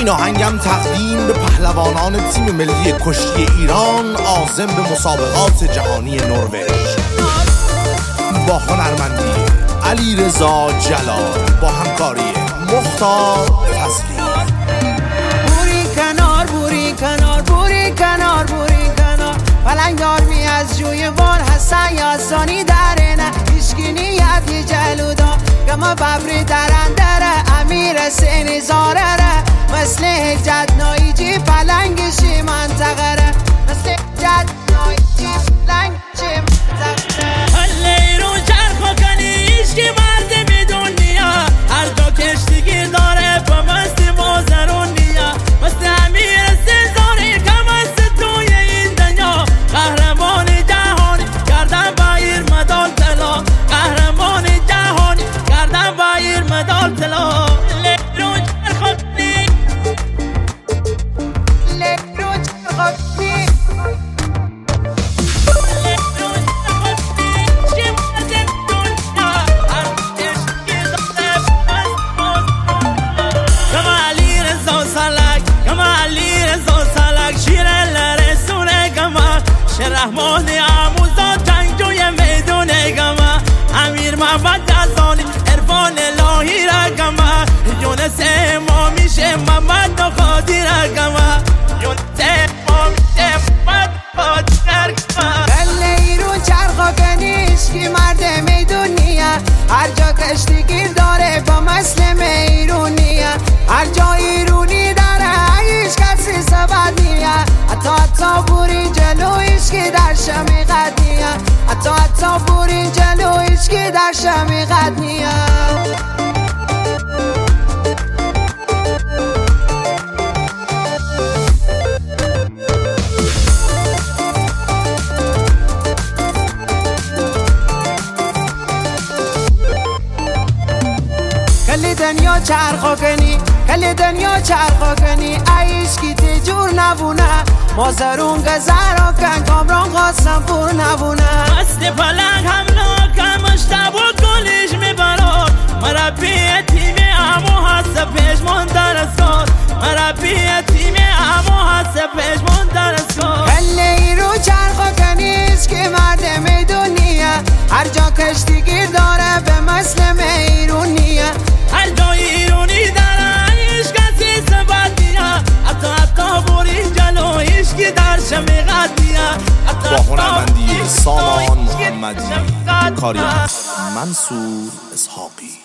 این آهنگم تقدیم به پهلوانان تیم ملی کشتی ایران عازم به مسابقات جهانی نروژ با هنرمندی علیرضا جلال با همکاری مختار فضلی. بوری کنار بوری کنار بوری کنار بوری کنار پلنگ دارمی از جوی بار حسن یاسانی درنه هیچکی نیتی جلودا گما ببری درندره امیر سینی زاره مثل حجت نایجی پلنگشی منطقره مثل حجت نایجی پلنگشی منطقره هلی رو چرخ کنی ایشکی مرد می دنیا هر جا کشتیگی داره با مستی مازرونیا مثل امیر سیزاری کم است توی این دنیا قهرمانی جهانی کردن با ایر مدال طلا قهرمانی جهانی کردن با ایر مدال طلا رحمان آموزا جنگجوی میدون گما امیر محمد جزانی عرفان الهی را گما یونس ما میشه محمد نخادی را گما یونس ما میشه محمد نخادی را گما بله رو چرخا کنیش که مرد میدونیه هر جا کشتی گیر داره با مثل میرونیه هر جا ایرونی داره هیچ کسی سبت نیه حتی بوری جلویش که در شمیقت نیه حتی بوری جلویش که در شمیقت نیه کلی دنیا چرخا کنی کلی دنیا چرخا کنی ایش کی تجور نبونه مازرون گذرا کن کامران خواستم پور نبونه است پلنگ حمله کن مشتبه گلیش میبراد مربی تیم امو هست پیشمون درستاد مربی تیم امو هست پیشمون درستاد کلی رو چرخا کنیش که مرد میدونیه هر جا کشتی گیر داره به مثل میرونیه هر جای ایرونی داره هیچ کسی سبت نیه حتی بوری جلویش که در شمیقت نیه با هنرمندی سامان محمدی کاری منصور اسحاقی.